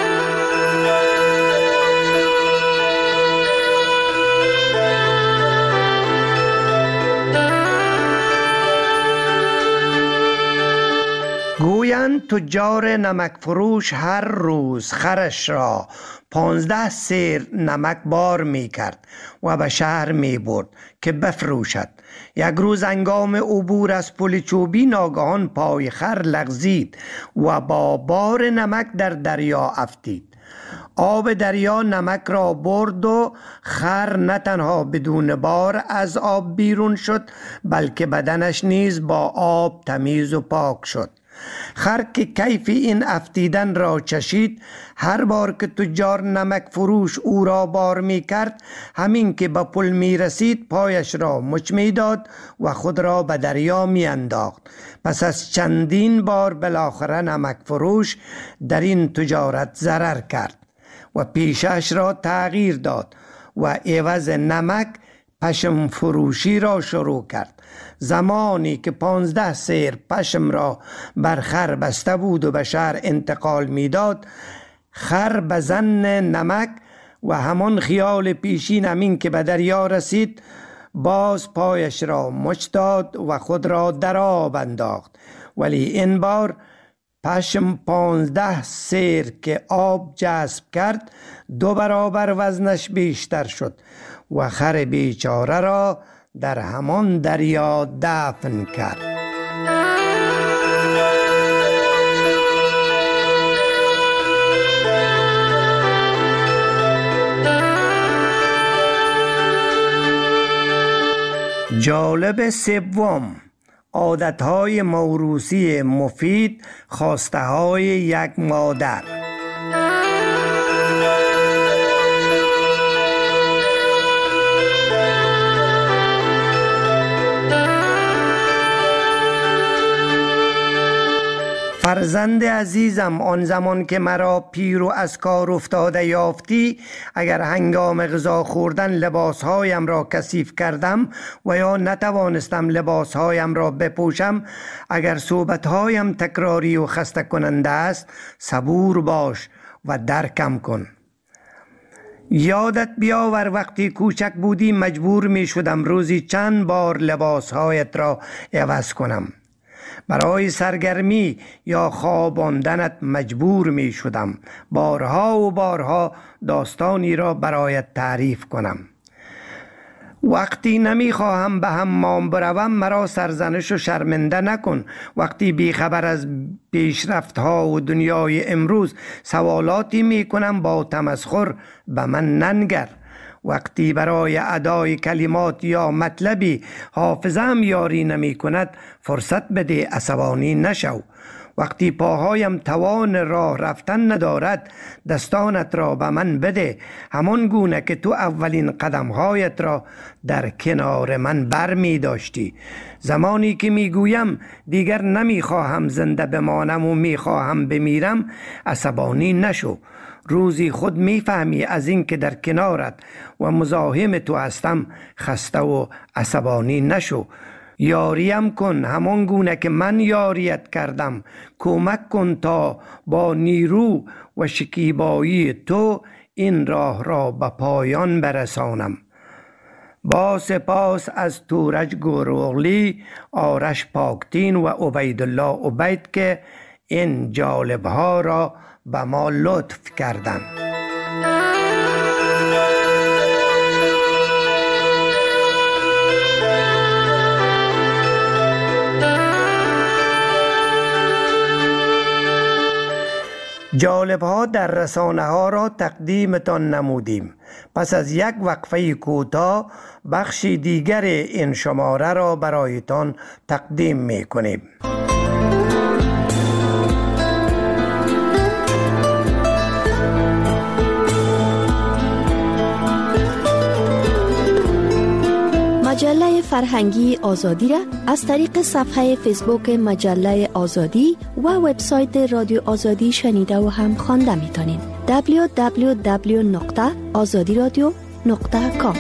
گویند تجار نمک فروش هر روز خرش را 15 سیر نمک بار می کرد و به شهر می برد که بفروشد. یک روز هنگام عبور از پل چوبی ناگهان پای خر لغزید و با بار نمک در دریا افتید. آب دریا نمک را برد و خر نه تنها بدون بار از آب بیرون شد، بلکه بدنش نیز با آب تمیز و پاک شد. خر که کیف این افتیدن را چشید، هر بار که تجار نمک فروش او را بار می کرد، همین که به پل می رسید پایش را مچ می داد و خود را به دریا می انداخت. پس از چندین بار بالاخره نمک فروش در این تجارت ضرر کرد و پیشش را تغییر داد و عوض نمک پشم فروشی را شروع کرد. زمانی که 15 سیر پشم را بر خر بسته بود و به شهر انتقال می داد، خر به ظن نمک و همان خیال پیشین همین که به دریا رسید باز پایش را مچ داد و خود را در آب انداخت. ولی این بار پشم 15 سیر که آب جذب کرد 2 برابر وزنش بیشتر شد و خر بیچاره را در همان دریا دفن کرد. جالب سوم، عادتهای موروثی مفید، خواسته‌های یک مادر. فرزند عزیزم، آن زمان که مرا پیر و از کار افتاده یافتی، اگر هنگام غذا خوردن لباسهایم را کثیف کردم و یا نتوانستم لباسهایم را بپوشم، اگر صحبتهایم تکراری و خسته کننده است، صبور باش و درکم کن. یادت بیاور وقتی کوچک بودی مجبور می شدم روزی چند بار لباسهایت را عوض کنم. برای سرگرمی یا خواباندنت مجبور می شدم بارها و بارها داستانی را برایت تعریف کنم. وقتی نمی خواهم به حمام بروم مرا سرزنش و شرمنده نکن. وقتی بیخبر از پیشرفت ها و دنیای امروز سوالاتی می کنم با تمسخر به من ننگر. وقتی برای ادای کلمات یا مطلبی حافظه‌ام یاری نمی کند فرصت بده، عصبانی نشو. وقتی پاهایم توان راه رفتن ندارد دستانت را به من بده، همان گونه که تو اولین قدمهایت را در کنار من بر می داشتی. زمانی که می گویم دیگر نمی خواهم زنده بمانم و می خواهم بمیرم عصبانی نشو. روزی خود میفهمی از این که در کنارت و مزاحم تو هستم خسته و عصبانی نشو. یاریم کن همان گونه که من یاریت کردم. کمک کن تا با نیرو و شکیبایی تو این راه را به پایان برسانم. با سپاس از تورج گروغلی، آرش پاکتین و عبیدالله عبید که این جالبها را به ما لطف کردند. جالبها در رسانه ها را تقدیمتان نمودیم. پس از یک وقفه کوتاه بخش دیگر این شماره را برایتان تقدیم می کنیم. مجله فرهنگی آزادی را از طریق صفحه فیسبوک مجله آزادی و وبسایت رادیو آزادی شنیده و هم خوانده می‌تونید. www.azadiradio.com.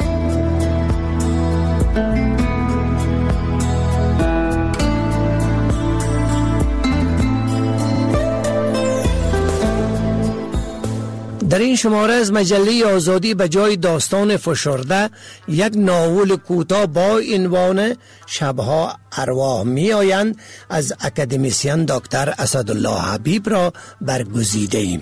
در این شماره از مجله آزادی به جای داستان فشرده یک ناول کوتاه با عنوان شبها ارواح می آیند از اکادمیسین دکتر اسدالله حبیب را برگزیده ایم.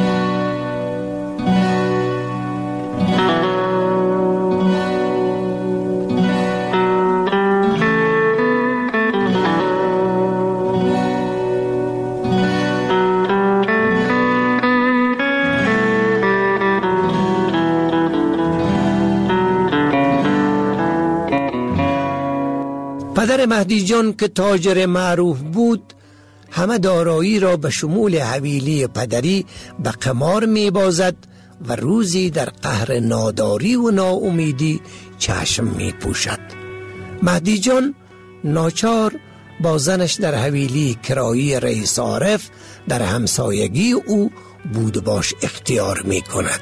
پدر مهدی جان که تاجر معروف بود همه دارایی را به شمول حویلی پدری به قمار می بازد و روزی در قهر ناداری و ناامیدی چشم می پوشد. مهدی جان ناچار با زنش در حویلی کرایی رئیس عارف در همسایگی او بود باش اختیار می کند.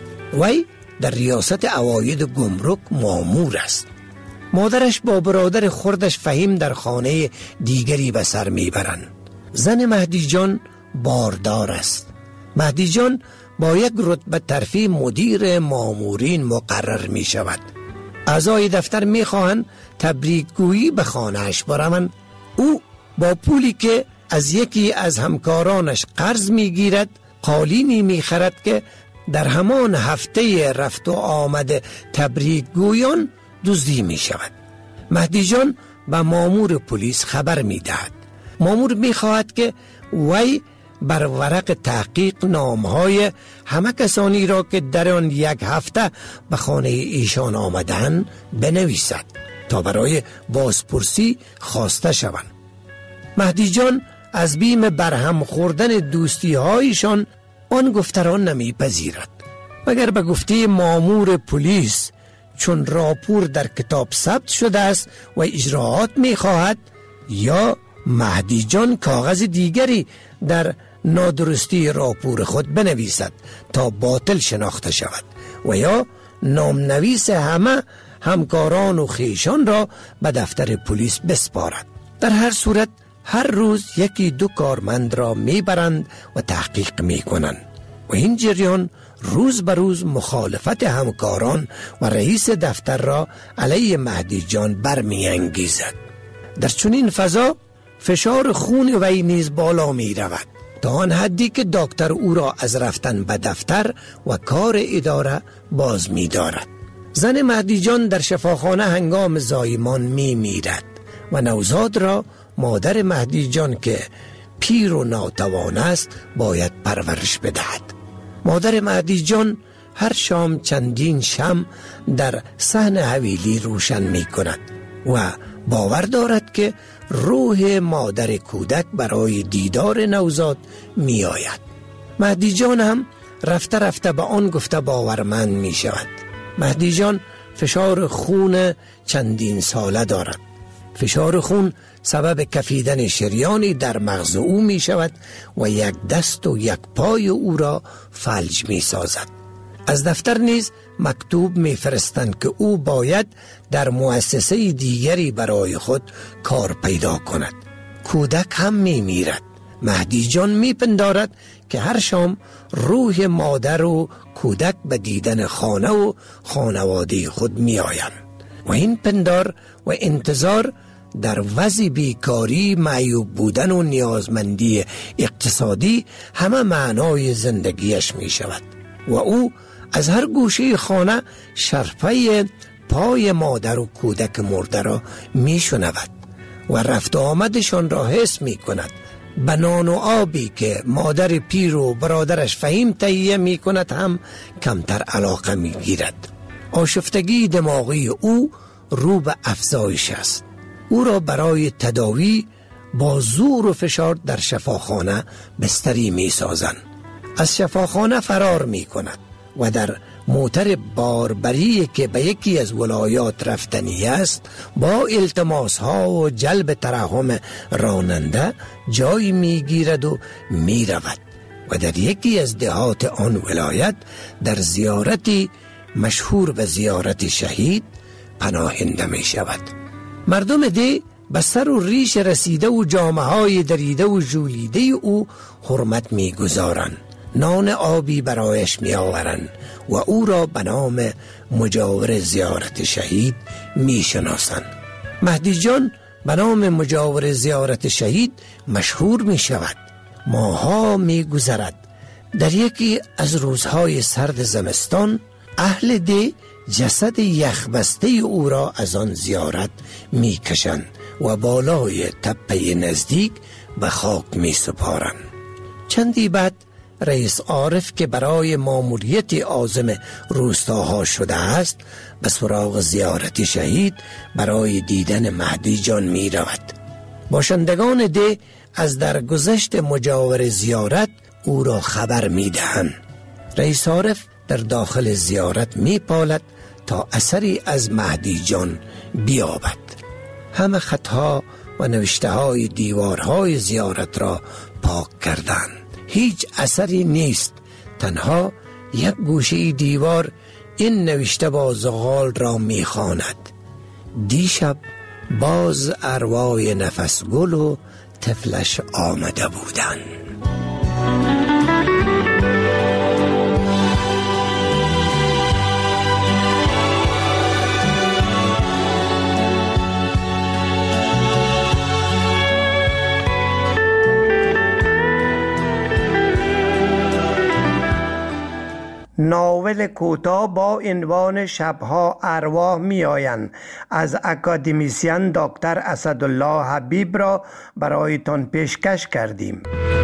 وی در ریاست عواید گمرک مامور است. مادرش با برادر خردش فهیم در خانه دیگری به سر میبرند. زن مهدی جان باردار است. مهدی جان با یک رتبه ترفیع مدیر مامورین مقرر می شود. اعضای دفتر می خواهند تبریکگویی به خانهش بروند. او با پولی که از یکی از همکارانش قرض می گیرد قالینی می خرد که در همان هفته رفت و آمد تبریکگویان دزدی می شود. مهدی جان به مامور پلیس خبر می دهد. مامور می خواهد که وی بر ورق تحقیق نامهای همه کسانی را که در آن یک هفته به خانه ایشان آمدند بنویسد تا برای بازپرسی خواسته شوند. مهدی جان از بیم برهم خوردن دوستی هایشان آن گفتران نمی پذیرد، مگر به گفته مامور پلیس چون راپور در کتاب ثبت شده است و اجراعات می خواهد، یا مهدی جان کاغذ دیگری در نادرستی راپور خود بنویسد تا باطل شناخته شود و یا نامنویس همه همکاران و خیشان را به دفتر پلیس بسپارد. در هر صورت هر روز یکی دو کارمند را می برند و تحقیق می کنند و این جریان روز به روز مخالفت همکاران و رئیس دفتر را علیه مهدی جان برمی انگیزد. در چنین فضا فشار خون وی نیز بالا می رود تا آن حدی که دکتر او را از رفتن به دفتر و کار اداره باز می دارد. زن مهدی جان در شفاخانه هنگام زایمان می میرد و نوزاد را مادر مهدی جان که پیر و ناتوان است باید پرورش بدهد. مادر مهدی جان هر شام چندین شمع در صحن حویلی روشن می کند و باور دارد که روح مادر کودک برای دیدار نوزاد می آید. مهدی جان هم رفته رفته به آن گفته باورمند می شود. مهدی جان فشار خون چندین ساله دارد. فشار خون سبب کفیدن شریانی در مغز او می شود و یک دست و یک پای او را فلج می سازد. از دفتر نیز مکتوب می فرستند که او باید در مؤسسه دیگری برای خود کار پیدا کند. کودک هم می میرد. مهدی جان می پندارد که هر شام روح مادر و کودک به دیدن خانه و خانواده خود می آیند. و این پندار و انتظار در وضع بیکاری، معیوب بودن و نیازمندی اقتصادی همه معنای زندگیش می شود و او از هر گوشه خانه شرفه پای مادر و کودک مرده را می شنود و رفت آمدشان را حس می کند. به نان و آبی که مادر پیر و برادرش فهیم تهیه می کند هم کمتر علاقه می گیرد. آشفتگی دماغی او رو به افزایش است. او را برای تداوی با زور و فشار در شفاخانه بستری می سازند. از شفاخانه فرار می کند و در موتر باربری که به یکی از ولایات رفتنی است با التماس ها و جلب ترحم راننده جای می گیرد و می رود و در یکی از دهات آن ولایت در زیارتی مشهور به زیارت شهید پناهنده می شود. مردم ده به سر و ریش رسیده و جامه های دریده و ژولیده او حرمت می گذارند. نان آبی برایش می آورند و او را به نام مجاور زیارت شهید می شناسند. مهدی جان به نام مجاور زیارت شهید مشهور می شود. ماها می گذرد. در یکی از روزهای سرد زمستان اهل ده جسد یخبسته او را از آن زیارت می کشند و بالای تپه نزدیک به خاک می سپارند. چندی بعد رئیس عارف که برای ماموریت عازم روستاها شده است به سراغ زیارت شهید برای دیدن مهدی جان می رود. باشندگان ده از درگذشت مجاور زیارت او را خبر می دهند. رئیس عارف در داخل زیارت می پالد تا اثری از مهدی جان بیابد. همه خطها و نوشته های دیوارهای زیارت را پاک کردند. هیچ اثری نیست. تنها یک گوشه دیوار این نوشته با زغال را می خواند: دیشب باز ارواح نفس گل و طفلش آمده بودند. ناول کوتاه با عنوان شبها ارواح می آیند از اکادمیسین دکتر اسدالله حبیب را برایتان پیشکش کردیم.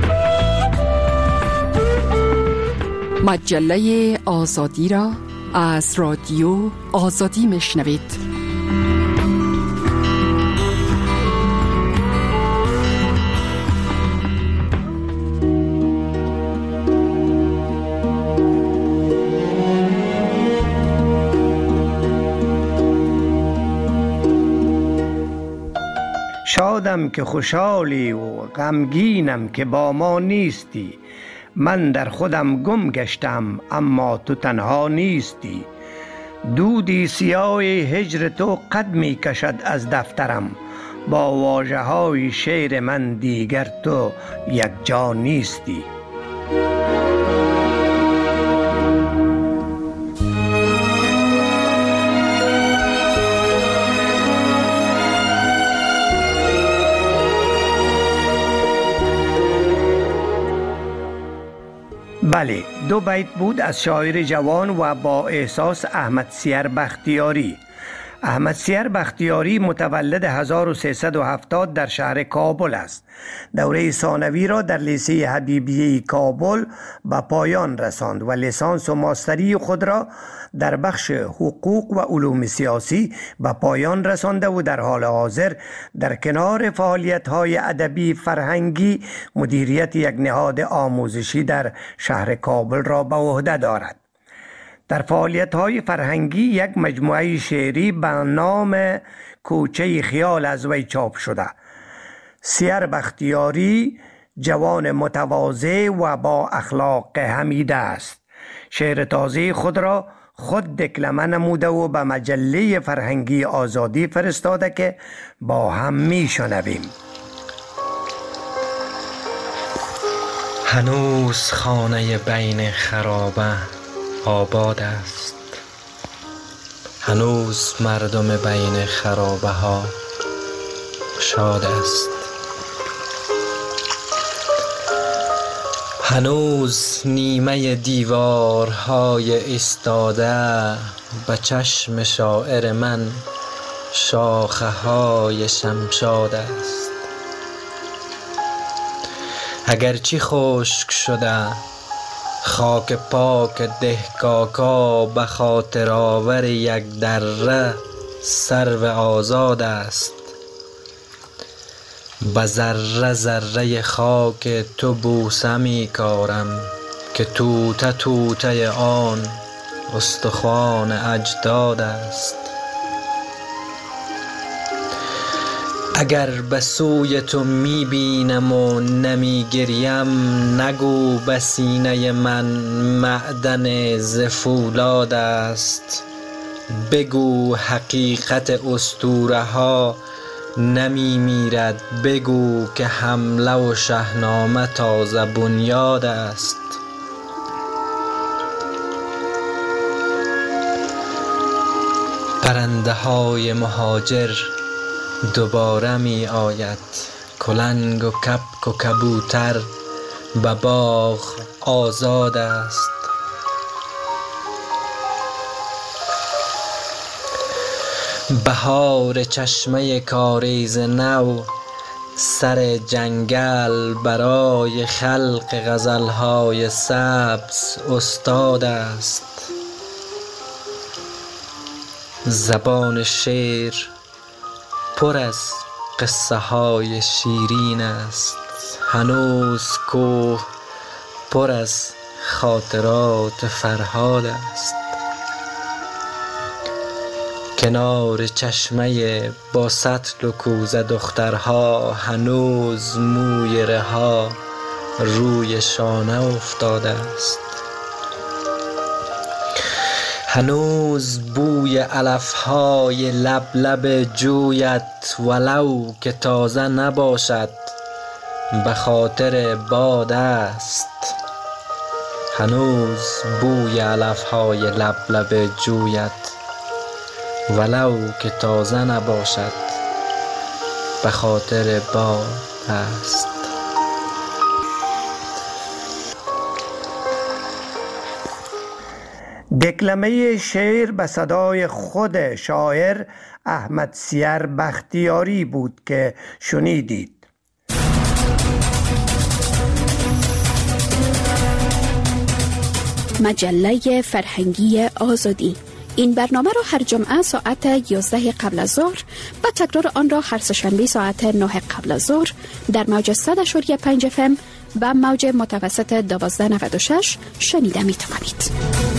مجله آزادی را از رادیو آزادی میشنوید. شادم که خوشحالی و غمگینم که با ما نیستی. من در خودم گم گشتم اما تو تنها نیستی. دودی سیاه هجر تو قد می کشد از دفترم. با واژه های شعر من دیگر تو یک جا نیستی. بله، دو بیت بود از شاعر جوان و با احساس احمد سیر بختیاری. احمد سیر بختیاری متولد 1370 در شهر کابل است. دوره ثانوی را در لیسه حبیبیه کابل به پایان رساند و لیسانس و ماستری خود را در بخش حقوق و علوم سیاسی به پایان رسانده و در حال حاضر در کنار فعالیت‌های ادبی فرهنگی مدیریت یک نهاد آموزشی در شهر کابل را به عهده دارد. در فعالیت‌های فرهنگی یک مجموعه شعری به نام کوچه خیال از وی چاپ شده. سیر بختیاری جوان متواضع و با اخلاق حمیده است. شعر تازه خود را خود دکلمه نموده و به مجله فرهنگی آزادی فرستاده که با هم می شنویم. هنوز خانه بین خرابه آباد است. هنوز مردم بین خرابه ها شاد است. هنوز نیمه دیوارهای ایستاده به چشم شاعر من شاخه های شمشاد است. اگرچه خشک شده خاک پاک دهکاکا به خاطر آور یک دره سرو آزاد است. به ذره ذره خاک تو بوسه می کارم که توته توته آن استخوان اجداد است. اگر به سوی تو می بینم و نمی گریم، نگو به سینه من معدن ز فولاد است. بگو حقیقت اسطوره ها نمی میرد، بگو که حمله و شاهنامه تازه بنیاد است. پرنده های مهاجر دوباره می آید، کلنگ و کبک و کبوتر به باغ آزاد است. بهار چشمه کاریز نو سر جنگل برای خلق غزلهای سبز استاد است. زبان شعر پر از قصه های شیرین است. هنوز کوه پر از خاطرات فرهاد است. کنار چشمه با سطل و کوزه دخترها هنوز موی رها روی شانه افتاده است. هنوز بوی علفهای لب لب جویت ولو که تازه نباشد به خاطر باد است. هنوز بوی علفهای لب لب جویت ولو که تازه نباشد به خاطر باد است. دکلمه شعر به صدای خود شاعر احمد سیر بختیاری بود که شنیدید. مجله فرهنگی آزادی. این برنامه را هر جمعه ساعت 11 قبل از ظهر و تکرار آن را هر سه‌شنبه ساعت 9 قبل از ظهر در موج 100.5 FM و موج متوسط 1296 شنیده می توانید.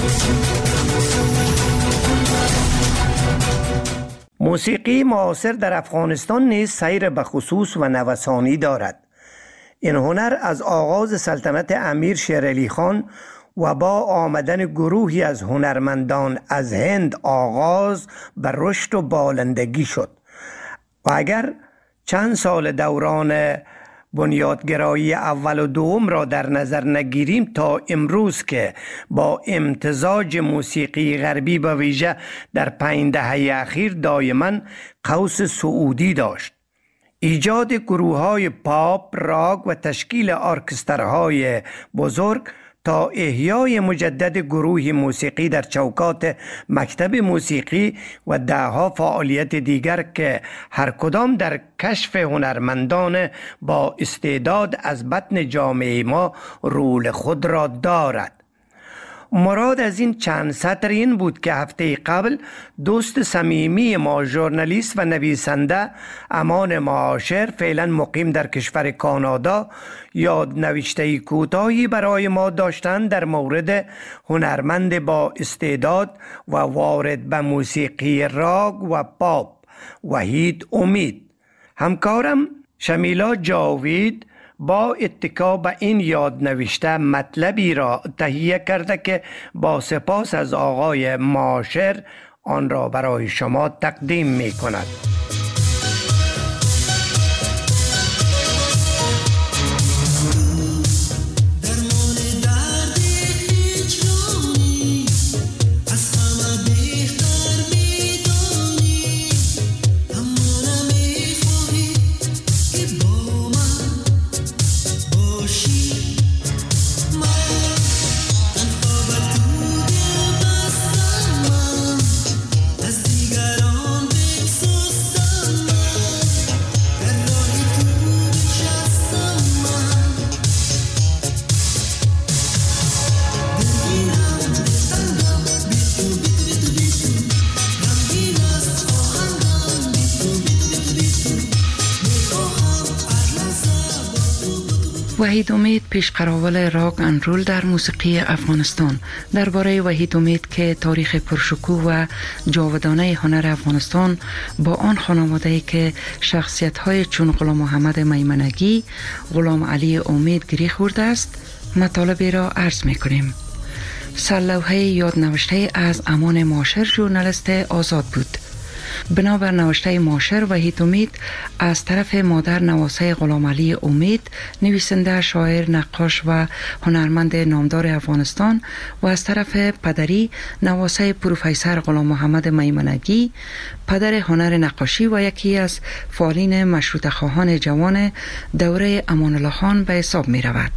موسیقی معاصر در افغانستان نیز سیر به خصوص و نوسانی دارد. این هنر از آغاز سلطنت امیر شیر علی خان و با آمدن گروهی از هنرمندان از هند آغاز به رشد و بالندگی شد و اگر چند سال دوران بنیادگرایی اول و دوم را در نظر نگیریم تا امروز که با امتزاج موسیقی غربی به ویژه در 5 دهه اخیر دائما قوس صعودی داشت. ایجاد گروه‌های پاپ، راک و تشکیل ارکسترهای بزرگ تا احیای مجدد گروه موسیقی در چوکات مکتب موسیقی و دهها فعالیت دیگر که هر کدام در کشف هنرمندان با استعداد از بطن جامعه ما رول خود را دارد. مراد از این چند سطر این بود که هفته قبل دوست صمیمی ما ژورنالیست و نویسنده امان معاشر فعلا مقیم در کشور کانادا یادنوشته کوتاهی برای ما داشتند در مورد هنرمند با استعداد و وارد به موسیقی راگ و پاپ وحید امید. همکارم شمیلا جاوید با اتکا به این یادنوشته مطلبی را تهیه کرده که با سپاس از آقای معاشر آن را برای شما تقدیم می کند. وحید امید پیشقراول راک اند رول در موسیقی افغانستان. درباره وحید امید که تاریخ پرشکوه و جاودانه هنر افغانستان با آن خانواده‌ای که شخصیت‌های چون غلام محمد میمنگی، غلام علی امید گری خورده است، مطالبی را عرض می‌کنیم. سرلوحه یادنوشته از امان معاشر ژورنالیست آزاد بود. بنابر نوشته معاشر، وحید امید از طرف مادر نواسه غلام علی امید، نویسنده، شاعر، نقاش و هنرمند نامدار افغانستان، و از طرف پدری نواسه پروفسور غلام محمد میمنگی، پدر هنر نقاشی و یکی از فعالین مشروطه خواهان جوان دوره امان الله خان به حساب می رود.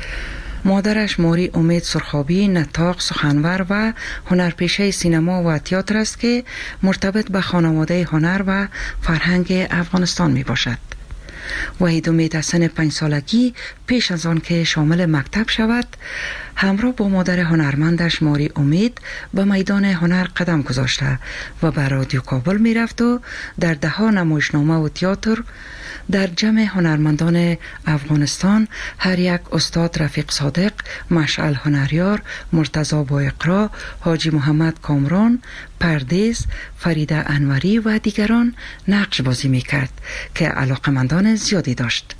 مادرش ماری امید سرخابی نطاق، سخنور و هنرپیشه سینما و تئاتر است که مرتبط به خانواده هنر و فرهنگ افغانستان می باشد. وحید امید از سن 5 سالگی پیش از آن که شامل مکتب شود، همراه با مادر هنرمندش ماری امید به میدان هنر قدم گذاشته و به رادیو کابل می رفت و در دهها نمایشنامه و تئاتر در جمع هنرمندان افغانستان هر یک استاد رفیق صادق، مشعل هنریار، مرتضی بااقرا، حاجی محمد کامران، پردیس، فریده انوری و دیگران نقش بازی می کرد که علاقمندان زیادی داشت.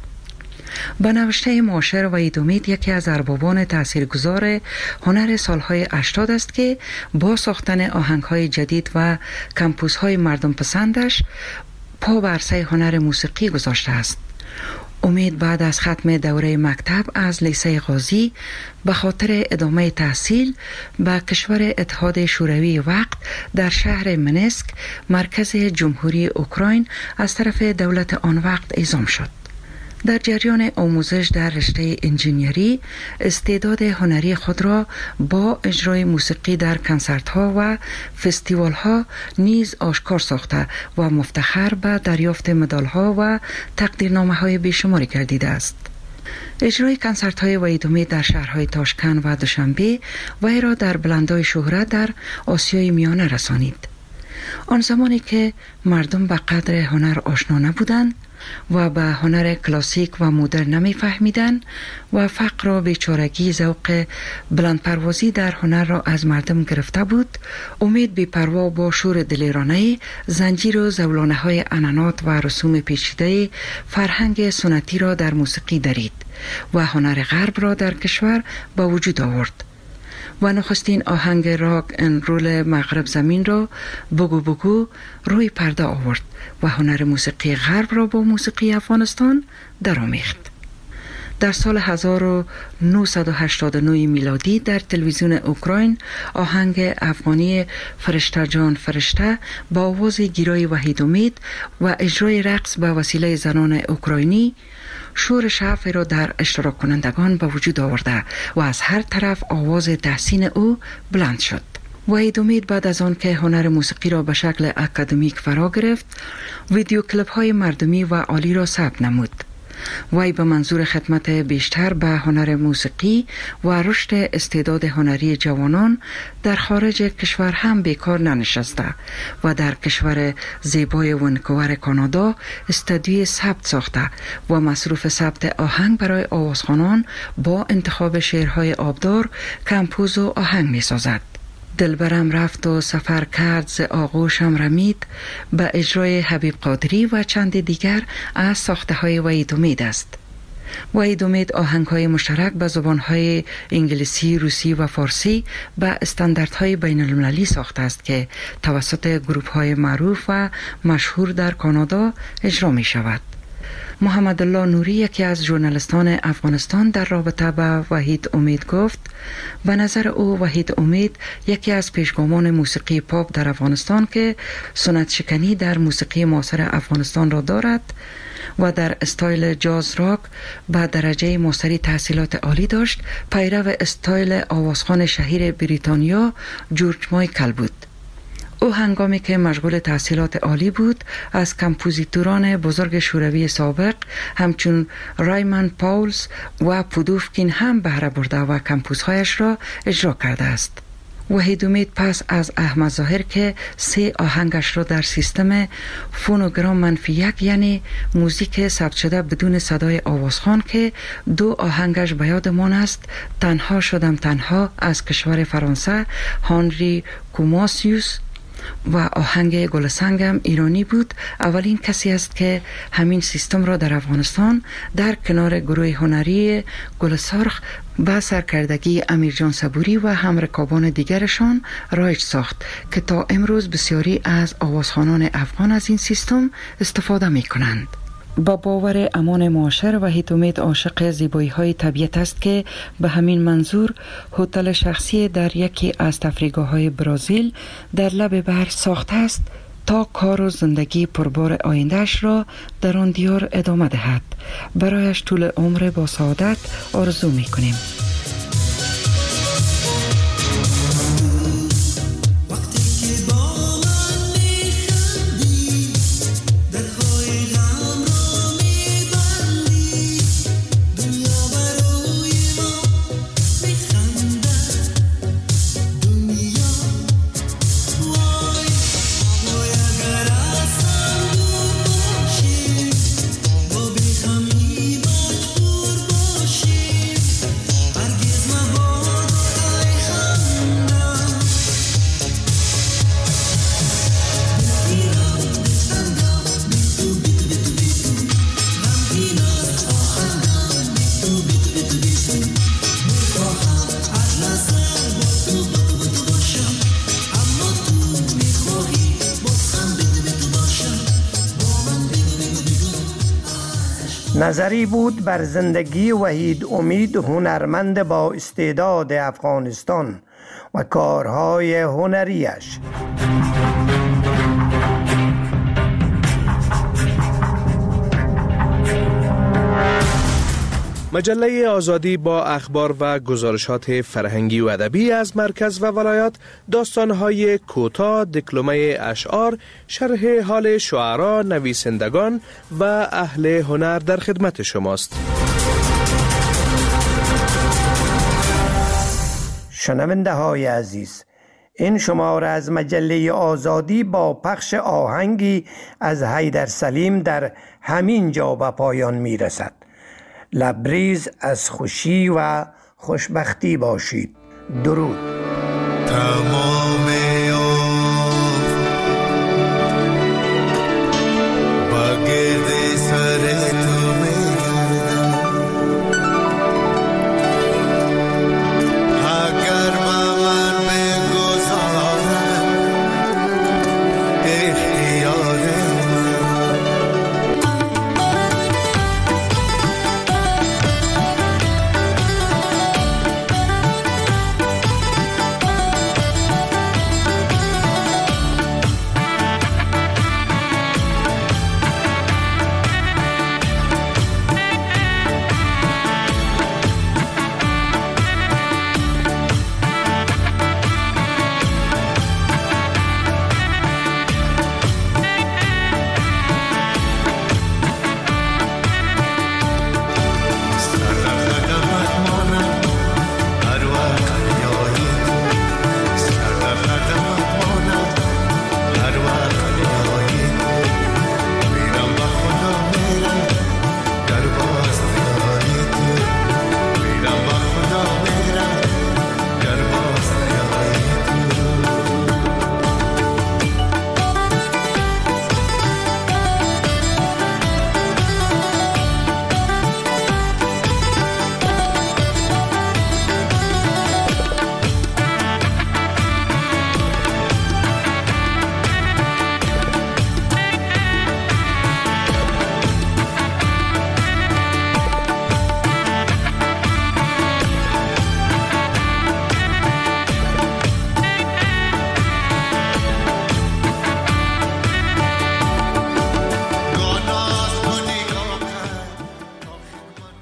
به نوشته معاشر، وحید امید یکی از اربابان تاثیرگذار هنر سالهای 80 است که با ساختن آهنگهای جدید و کمپوزهای مردم پسندش پا بر عرصه هنر موسیقی گذاشته است. امید بعد از ختم دوره مکتب از لیسه غازی به خاطر ادامه تحصیل به کشور اتحاد شوروی وقت در شهر منسک، مرکز جمهوری اوکراین، از طرف دولت آن وقت اعزام شد. در جریان آموزش در رشته انجینیری، استعداد هنری خود را با اجرای موسیقی در کنسرت‌ها و فستیوال‌ها نیز آشکار ساخته و مفتخر به دریافت مدال‌ها و تقدیرنامه‌های بیشماری گردیده است. اجرای کنسرت‌های وحید امید در شهرهای تاشکند و دوشنبه وی را در بلندای شهرت در آسیای میانه رسانید. آن زمانی که مردم به قدر هنر آشنا نبودند و به هنر کلاسیک و مدرن نمی فهمیدن و فقر و بیچارگی ذوق بلندپروازی در هنر را از مردم گرفته بود، امید بی‌پروا با شور دلیرانه زنجیر و زولانه های عنعنات و رسوم پیچیده فرهنگ سنتی را در موسیقی درید و هنر غرب را در کشور به وجود آورد و نخستین آهنگ راک ان رول مغرب زمین را بگو بگو روی پرده آورد و هنر موسیقی غرب را با موسیقی افغانستان درآمیخت. در سال 1989 میلادی در تلویزیون اوکراین آهنگ افغانی فرشته جان فرشته با آواز گیرای وحید امید و اجرای رقص به وسیله زنان اوکراینی شور شعفی را در اشتراک کنندگان به وجود آورده و از هر طرف آواز تحسین او بلند شد. وحید امید بعد از آن که هنر موسیقی را به شکل اکادمیک فرا گرفت، ویدیو کلیپ های مردمی و عالی را ثبت نمود. وی به منظور خدمت بیشتر به هنر موسیقی و رشد استعداد هنری جوانان در خارج کشور هم بیکار ننشسته و در کشور زیبای ونکوور کانادا استودیوی ثبت ساخته و مصروف ثبت آهنگ برای آوازخوانان با انتخاب شعرهای آبدار، کمپوز و آهنگ می سازد. دلبرم رفت و سفر کرد ز آغوشم رمید به اجرای حبیب قادری و چند دیگر از ساخته های وحید امید است. وحید امید آهنگ های مشترک به زبان های انگلیسی، روسی و فارسی به استانداردهای بین المللی ساخته است که توسط گروپ های معروف و مشهور در کانادا اجرا می شود. محمد الله نوری، یکی از ژورنالیستان افغانستان، در رابطه با وحید امید گفت به نظر او وحید امید یکی از پیشگامان موسیقی پاپ در افغانستان که سنت شکنی در موسیقی معاصر افغانستان را دارد و در استایل جاز راک به درجه ماستری تحصیلات عالی داشت. پیرو استایل آوازخوان شهیر بریتانیا جورج مایکل بود. او هنگامی که مشغول تحصیلات عالی بود از کمپوزیتوران بزرگ شوروی سابق همچون رایمن پاولز و پودوفکین هم بهره برده و کمپوزهایش را اجرا کرده است. وحید امید پس از احمد ظاهر که 3 آهنگش را در سیستم فونوگرام -1 یعنی موزیک ثبت شده بدون صدای آوازخوان که 2 آهنگش به یادمان است، تنها شدم تنها از کشور فرانسه هانری کوماسیوس و آهنگ گل سنگم ایرانی بود، اولین کسی است که همین سیستم را در افغانستان در کنار گروه هنری گل سرخ با سرکردگی امیرجان صبوری و همرکابان دیگرشان رایج ساخت که تا امروز بسیاری از آوازخوانان افغان از این سیستم استفاده می کنند. با باور امان معاشر وحید امید عاشق زیبایی های طبیعت است که به همین منظور هتل شخصی در یکی از تفریحگاه‌های برزیل در لب بحر ساخته است تا کار و زندگی پربار آیندهش را در آن دیار ادامه دهد. برایش طول عمر با سعادت آرزو می‌کنیم. نظری بود بر زندگی وحید امید، هنرمند با استعداد افغانستان و کارهای هنریش. مجله آزادی با اخبار و گزارشات فرهنگی و ادبی از مرکز و ولایات، داستان‌های کوتاه، دکلمه اشعار، شرح حال شعرا، نویسندگان و اهل هنر در خدمت شماست. شنونده های عزیز، این شماره از مجله آزادی با پخش آهنگی از حیدر سلیم در همین جا به پایان می رسد. لبریز از خوشی و خوشبختی باشید. درود. تمام